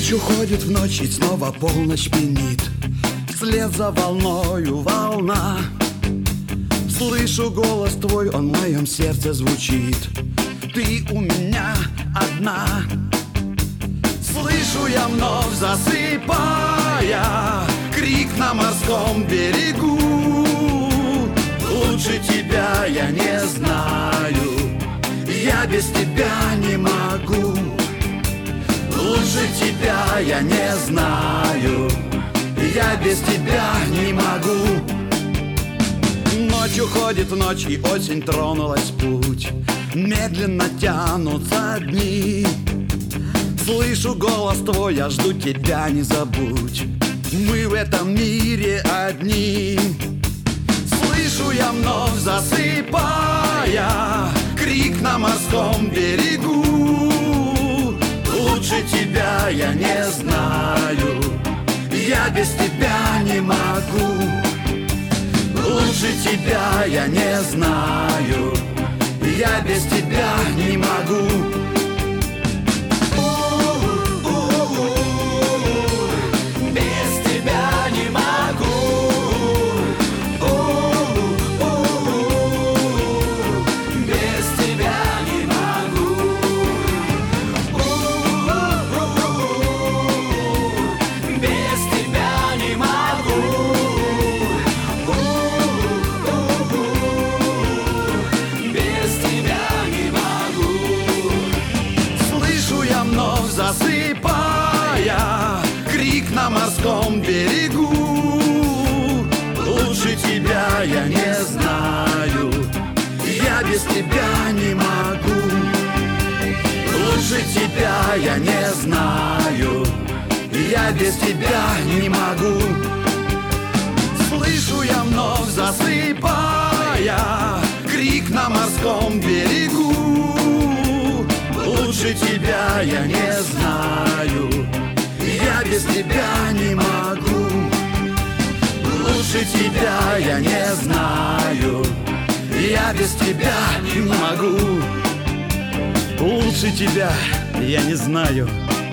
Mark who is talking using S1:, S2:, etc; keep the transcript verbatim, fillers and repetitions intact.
S1: Ночь уходит в ночь, и снова полночь пьянит. Вслед за волною волна. Слышу голос твой, он в моем сердце звучит. Ты у меня одна. Слышу я вновь, засыпая, крик на морском берегу. Лучше тебя я не знаю, я без тебя не могу. Лучше тебя я не знаю, я без тебя не могу. Ночь уходит в ночь, и осень тронулась в путь. Медленно тянутся дни. Слышу голос твой, я жду тебя, не забудь. Мы в этом мире одни. Слышу я вновь, засыпая, крик на морском берегу. Лучше тебя я не знаю, я без тебя не могу. Лучше тебя я не знаю, я без тебя не могу. Засыпая, крик на морском берегу. Лучше тебя я не знаю, я без тебя не могу. Лучше тебя я не знаю, я без тебя не могу. Слышу я вновь, засыпая, крик на морском берегу. Лучше тебя я не знаю, я без тебя не могу. Лучше тебя я не знаю, я без тебя не могу. Лучше тебя я не знаю,